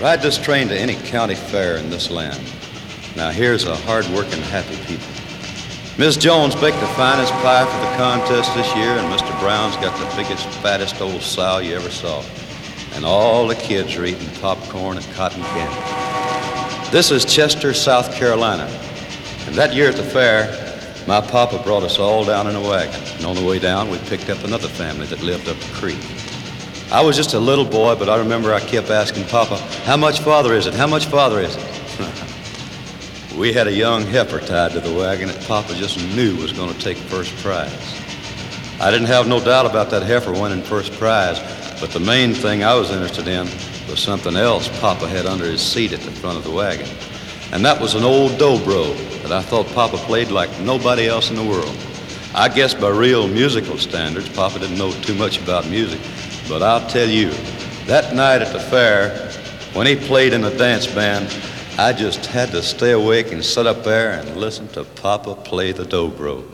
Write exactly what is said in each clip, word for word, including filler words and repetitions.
Ride this train to any county fair in this land. Now here's a hard-working, happy people. Miss Jones baked the finest pie for the contest this year, and Mister Brown's got the biggest, fattest old sow you ever saw. And all the kids are eating popcorn and cotton candy. This is Chester, South Carolina. And that year at the fair, my papa brought us all down in a wagon. And on the way down, we picked up another family that lived up the creek. I was just a little boy, but I remember I kept asking Papa, how much farther is it? How much farther is it? We had a young heifer tied to the wagon that Papa just knew was going to take first prize. I didn't have no doubt about that heifer winning first prize, but the main thing I was interested in was something else Papa had under his seat at the front of the wagon. And that was an old dobro that I thought Papa played like nobody else in the world. I guess by real musical standards, Papa didn't know too much about music. But I'll tell you, that night at the fair, when he played in the dance band, I just had to stay awake and sit up there and listen to Papa play the dobro.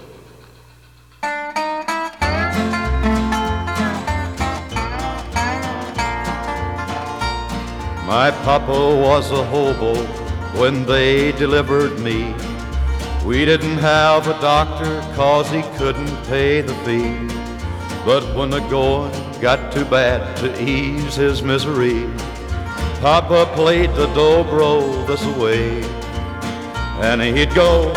My papa was a hobo when they delivered me. We didn't have a doctor 'cause he couldn't pay the fee. But when the going got too bad to ease his misery, Papa played the dobro this way, and he'd go.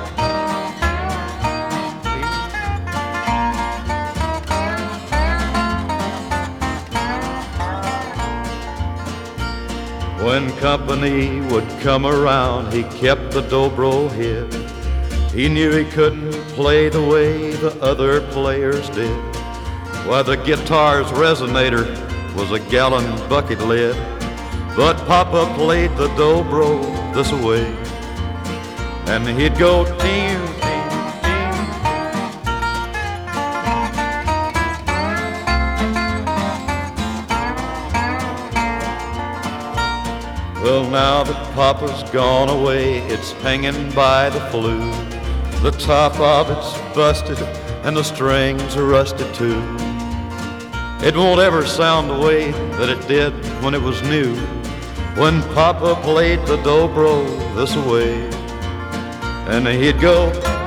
When company would come around, he kept the dobro hid. He knew he couldn't play the way the other players did. Why, the guitar's resonator was a gallon bucket lid, but Papa played the dobro this way, and he'd go team, team, team. Well, now that Papa's gone away, it's hanging by the flue. The top of it's busted and the strings are rusted too. It won't ever sound the way that it did when it was new, when Papa played the dobro this way, and he'd go.